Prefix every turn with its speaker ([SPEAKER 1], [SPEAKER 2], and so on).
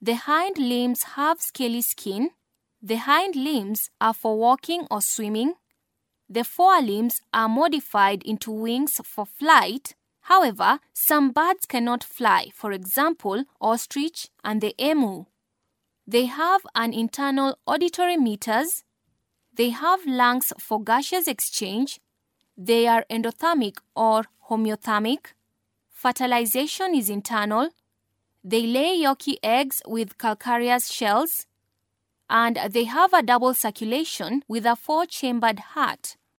[SPEAKER 1] The hind limbs have scaly skin. The hind limbs are for walking or swimming. The forelimbs are modified into wings for flight. However, some birds cannot fly, for example, ostrich and the emu. They have an internal auditory meters. They have lungs for gaseous exchange. They are endothermic or homeothermic. Fertilization is internal. They lay yolky eggs with calcareous shells. And they have a double circulation with a 4-chambered heart.